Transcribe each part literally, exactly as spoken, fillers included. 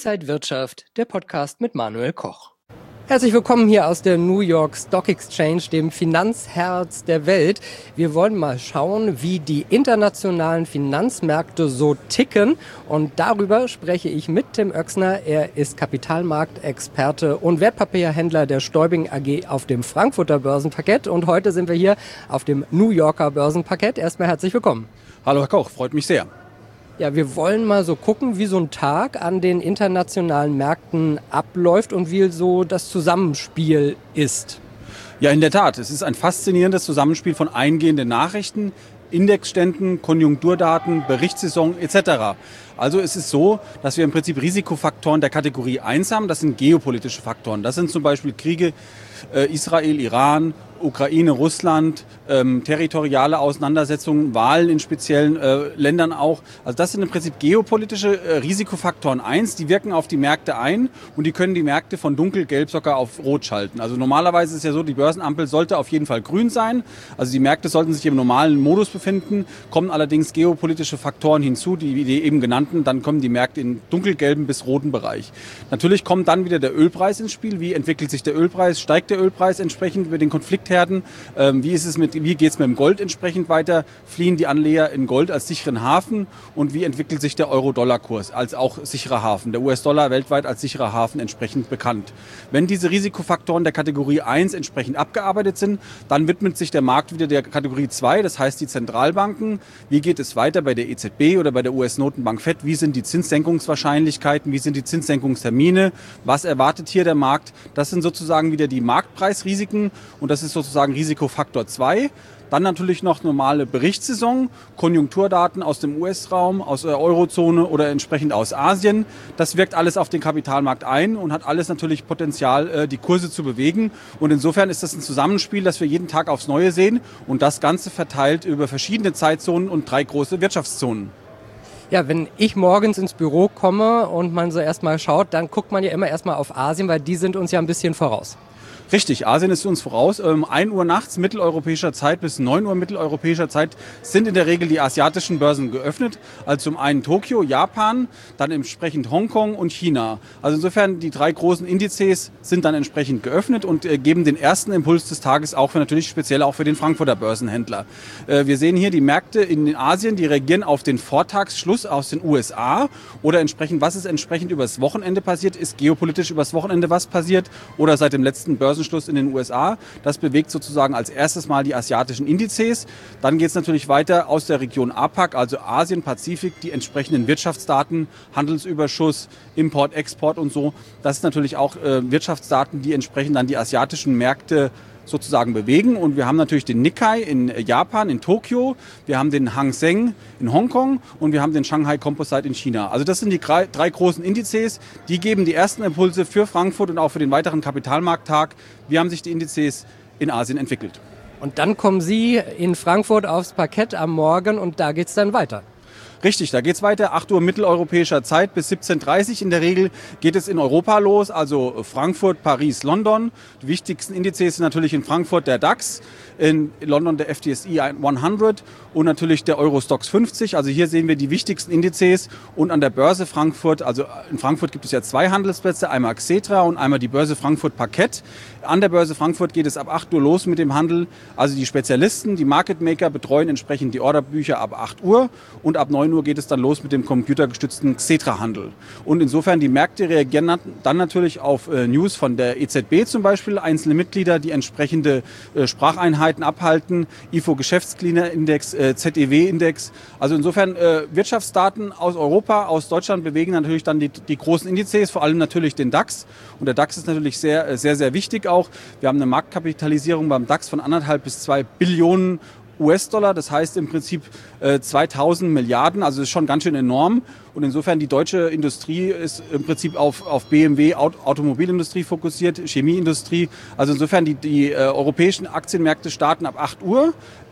Inside Wirtschaft, der Podcast mit Manuel Koch. Herzlich willkommen hier aus der New York Stock Exchange, dem Finanzherz der Welt. Wir wollen mal schauen, wie die internationalen Finanzmärkte so ticken. Und darüber spreche ich mit Tim Oechsner. Er ist Kapitalmarktexperte und Wertpapierhändler der Stäubing A G auf dem Frankfurter Börsenparkett. Und heute sind wir hier auf dem New Yorker Börsenparkett. Erstmal herzlich willkommen. Hallo Herr Koch, freut mich sehr. Ja, wir wollen mal so gucken, wie so ein Tag an den internationalen Märkten abläuft und wie so das Zusammenspiel ist. Ja, in der Tat. Es ist ein faszinierendes Zusammenspiel von eingehenden Nachrichten, Indexständen, Konjunkturdaten, Berichtssaison et cetera. Also es ist so, dass wir im Prinzip Risikofaktoren der Kategorie eins haben. Das sind geopolitische Faktoren. Das sind zum Beispiel Kriege, äh, Israel, Iran, Ukraine, Russland, ähm, territoriale Auseinandersetzungen, Wahlen in speziellen äh, Ländern auch. Also das sind im Prinzip geopolitische äh, Risikofaktoren eins, die wirken auf die Märkte ein und die können die Märkte von dunkelgelb sogar auf rot schalten. Also normalerweise ist es ja so, die Börsenampel sollte auf jeden Fall grün sein. Also die Märkte sollten sich im normalen Modus befinden, kommen allerdings geopolitische Faktoren hinzu, die, die eben genannten, dann kommen die Märkte in dunkelgelben bis roten Bereich. Natürlich kommt dann wieder der Ölpreis ins Spiel. Wie entwickelt sich der Ölpreis? Steigt der Ölpreis entsprechend über den Konflikt? Ähm, wie ist es mit, wie geht es mit dem Gold entsprechend weiter? Fliehen die Anleger in Gold als sicheren Hafen? Und wie entwickelt sich der Euro-Dollar-Kurs als auch sicherer Hafen? Der U S-Dollar weltweit als sicherer Hafen entsprechend bekannt. Wenn diese Risikofaktoren der Kategorie eins entsprechend abgearbeitet sind, dann widmet sich der Markt wieder der Kategorie zwei, das heißt die Zentralbanken. Wie geht es weiter bei der E Z B oder bei der U S-Notenbank Fed? Wie sind die Zinssenkungswahrscheinlichkeiten? Wie sind die Zinssenkungstermine? Was erwartet hier der Markt? Das sind sozusagen wieder die Marktpreisrisiken und das ist sozusagen Risikofaktor zwei. Dann natürlich noch normale Berichtssaison, Konjunkturdaten aus dem U S-Raum, aus der Eurozone oder entsprechend aus Asien. Das wirkt alles auf den Kapitalmarkt ein und hat alles natürlich Potenzial, die Kurse zu bewegen. Und insofern ist das ein Zusammenspiel, das wir jeden Tag aufs Neue sehen und das Ganze verteilt über verschiedene Zeitzonen und drei große Wirtschaftszonen. Ja, wenn ich morgens ins Büro komme und man so erstmal schaut, dann guckt man ja immer erstmal auf Asien, weil die sind uns ja ein bisschen voraus. Richtig, Asien ist uns voraus. Um ein Uhr nachts mitteleuropäischer Zeit bis neun Uhr mitteleuropäischer Zeit sind in der Regel die asiatischen Börsen geöffnet. Also zum einen Tokio, Japan, dann entsprechend Hongkong und China. Also insofern die drei großen Indizes sind dann entsprechend geöffnet und äh, geben den ersten Impuls des Tages auch für natürlich speziell auch für den Frankfurter Börsenhändler. Äh, wir sehen hier die Märkte in Asien, die reagieren auf den Vortagsschluss aus den U S A oder entsprechend, was ist entsprechend übers Wochenende passiert, ist geopolitisch übers Wochenende was passiert oder seit dem letzten Börsen Schluss in den U S A. Das bewegt sozusagen als erstes Mal die asiatischen Indizes. Dann geht es natürlich weiter aus der Region A PAC, also Asien, Pazifik, die entsprechenden Wirtschaftsdaten, Handelsüberschuss, Import, Export und so. Das ist natürlich auch äh, Wirtschaftsdaten, die entsprechend dann die asiatischen Märkte sozusagen bewegen. Und wir haben natürlich den Nikkei in Japan, in Tokio, wir haben den Hang Seng in Hongkong und wir haben den Shanghai Composite in China. Also das sind die drei, drei großen Indizes, die geben die ersten Impulse für Frankfurt und auch für den weiteren Kapitalmarkttag. Wie haben sich die Indizes in Asien entwickelt? Und dann kommen Sie in Frankfurt aufs Parkett am Morgen und da geht's dann weiter. Richtig, da geht's weiter, acht Uhr mitteleuropäischer Zeit bis siebzehn Uhr dreißig. In der Regel geht es in Europa los, also Frankfurt, Paris, London. Die wichtigsten Indizes sind natürlich in Frankfurt der DAX, in London der F T S E hundert und natürlich der Eurostoxx fünfzig. Also hier sehen wir die wichtigsten Indizes und an der Börse Frankfurt, also in Frankfurt gibt es ja zwei Handelsplätze, einmal Xetra und einmal die Börse Frankfurt Parkett. An der Börse Frankfurt geht es ab acht Uhr los mit dem Handel. Also die Spezialisten, die Market Maker betreuen entsprechend die Orderbücher ab acht Uhr und ab neun Uhr geht es dann los mit dem computergestützten Xetra-Handel. Und insofern die Märkte reagieren dann natürlich auf äh, News von der E Z B zum Beispiel, einzelne Mitglieder, die entsprechende äh, Spracheinheiten abhalten, I F O-Geschäftsklimaindex, äh, Z E W-Index. Also insofern äh, Wirtschaftsdaten aus Europa, aus Deutschland bewegen natürlich dann die, die großen Indizes, vor allem natürlich den DAX. Und der DAX ist natürlich sehr, sehr, sehr wichtig auch. Wir haben eine Marktkapitalisierung beim DAX von anderthalb bis zwei Billionen U S-Dollar, das heißt im Prinzip äh, zweitausend Milliarden, also das ist schon ganz schön enorm. Und insofern die deutsche Industrie ist im Prinzip auf, auf B M W, Aut- Automobilindustrie fokussiert, Chemieindustrie. Also insofern die, die äh, europäischen Aktienmärkte starten ab acht Uhr.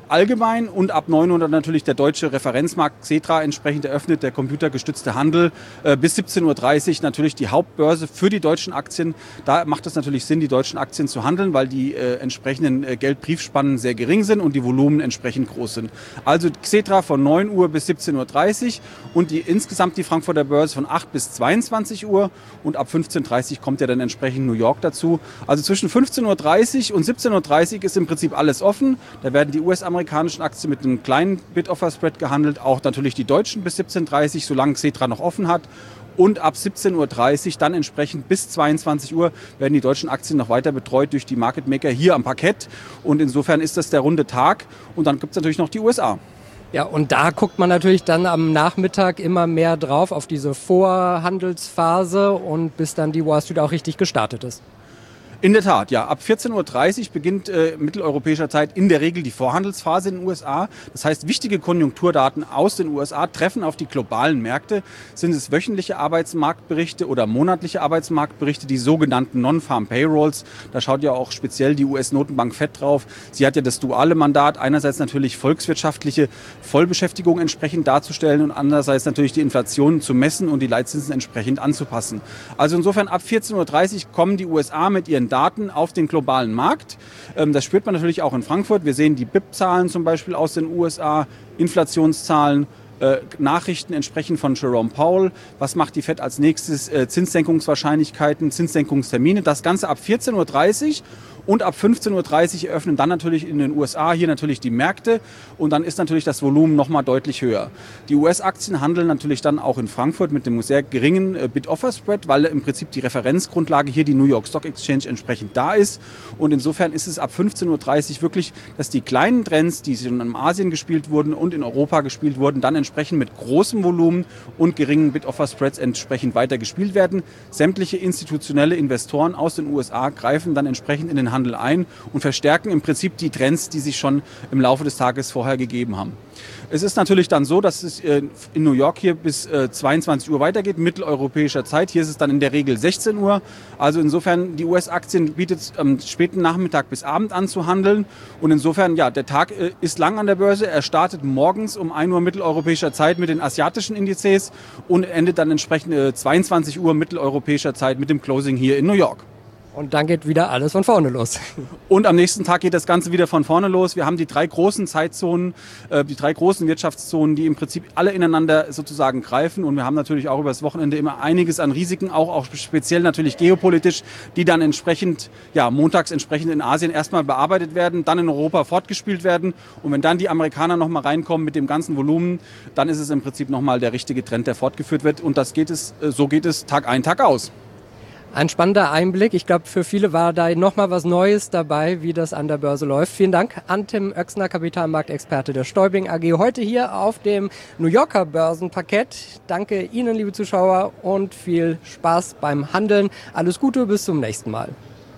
allgemein und ab neun Uhr natürlich der deutsche Referenzmarkt Xetra entsprechend eröffnet, der computergestützte Handel. Äh, bis siebzehn Uhr dreißig natürlich die Hauptbörse für die deutschen Aktien. Da macht es natürlich Sinn, die deutschen Aktien zu handeln, weil die äh, entsprechenden äh, Geldbriefspannen sehr gering sind und die Volumen entsprechend groß sind. Also Xetra von neun Uhr bis siebzehn Uhr dreißig und die, insgesamt die Frankfurter Börse von acht bis zweiundzwanzig Uhr und ab fünfzehn Uhr dreißig kommt ja dann entsprechend New York dazu. Also zwischen fünfzehn Uhr dreißig und siebzehn Uhr dreißig ist im Prinzip alles offen. Da werden die U S-amerikanischen Aktien mit einem kleinen Bid-Offer-Spread gehandelt, auch natürlich die deutschen bis siebzehn Uhr dreißig, solange Xetra noch offen hat. Und ab siebzehn Uhr dreißig, dann entsprechend bis zweiundzwanzig Uhr, werden die deutschen Aktien noch weiter betreut durch die Market Maker hier am Parkett. Und insofern ist das der runde Tag. Und dann gibt es natürlich noch die U S A. Ja, und da guckt man natürlich dann am Nachmittag immer mehr drauf auf diese Vorhandelsphase und bis dann die Wall Street auch richtig gestartet ist. In der Tat, ja. Ab vierzehn Uhr dreißig beginnt äh, mitteleuropäischer Zeit in der Regel die Vorhandelsphase in den U S A. Das heißt, wichtige Konjunkturdaten aus den U S A treffen auf die globalen Märkte. Sind es wöchentliche Arbeitsmarktberichte oder monatliche Arbeitsmarktberichte, die sogenannten Non-Farm Payrolls. Da schaut ja auch speziell die U S-Notenbank Fed drauf. Sie hat ja das duale Mandat, einerseits natürlich volkswirtschaftliche Vollbeschäftigung entsprechend darzustellen und andererseits natürlich die Inflation zu messen und die Leitzinsen entsprechend anzupassen. Also insofern ab vierzehn Uhr dreißig kommen die U S A mit ihren Daten auf den globalen Markt. Das spürt man natürlich auch in Frankfurt. Wir sehen die B I P-Zahlen zum Beispiel aus den U S A, Inflationszahlen, äh, Nachrichten entsprechend von Jerome Powell. Was macht die Fed als nächstes? Äh, Zinssenkungswahrscheinlichkeiten, Zinssenkungstermine. Das Ganze ab vierzehn Uhr dreißig. Und ab fünfzehn Uhr dreißig eröffnen dann natürlich in den U S A hier natürlich die Märkte und dann ist natürlich das Volumen nochmal deutlich höher. Die U S-Aktien handeln natürlich dann auch in Frankfurt mit dem sehr geringen Bid-Offer-Spread, weil im Prinzip die Referenzgrundlage hier die New York Stock Exchange entsprechend da ist. Und insofern ist es ab fünfzehn Uhr dreißig wirklich, dass die kleinen Trends, die schon in Asien gespielt wurden und in Europa gespielt wurden, dann entsprechend mit großem Volumen und geringen Bid-Offer-Spreads entsprechend weiter gespielt werden. Sämtliche institutionelle Investoren aus den U S A greifen dann entsprechend in den Handel ein und verstärken im Prinzip die Trends, die sich schon im Laufe des Tages vorher gegeben haben. Es ist natürlich dann so, dass es in New York hier bis zweiundzwanzig Uhr weitergeht, mitteleuropäischer Zeit. Hier ist es dann in der Regel sechzehn Uhr. Also insofern, die U S-Aktien bietet am späten Nachmittag bis Abend an zu handeln. Und insofern, ja, der Tag ist lang an der Börse. Er startet morgens um ein Uhr mitteleuropäischer Zeit mit den asiatischen Indizes und endet dann entsprechend zweiundzwanzig Uhr mitteleuropäischer Zeit mit dem Closing hier in New York. Und dann geht wieder alles von vorne los. Und am nächsten Tag geht das Ganze wieder von vorne los. Wir haben die drei großen Zeitzonen, äh, die drei großen Wirtschaftszonen, die im Prinzip alle ineinander sozusagen greifen. Und wir haben natürlich auch über das Wochenende immer einiges an Risiken, auch, auch speziell natürlich geopolitisch, die dann entsprechend, ja, montags entsprechend in Asien erstmal bearbeitet werden, dann in Europa fortgespielt werden. Und wenn dann die Amerikaner nochmal reinkommen mit dem ganzen Volumen, dann ist es im Prinzip nochmal der richtige Trend, der fortgeführt wird. Und das geht es, so geht es Tag ein, Tag aus. Ein spannender Einblick. Ich glaube, für viele war da nochmal was Neues dabei, wie das an der Börse läuft. Vielen Dank an Tim Oechsner, Kapitalmarktexperte der Stäubing A G, heute hier auf dem New Yorker Börsenparkett. Danke Ihnen, liebe Zuschauer, und viel Spaß beim Handeln. Alles Gute, bis zum nächsten Mal.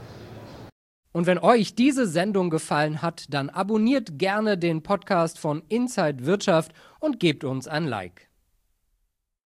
Und wenn euch diese Sendung gefallen hat, dann abonniert gerne den Podcast von Inside Wirtschaft und gebt uns ein Like.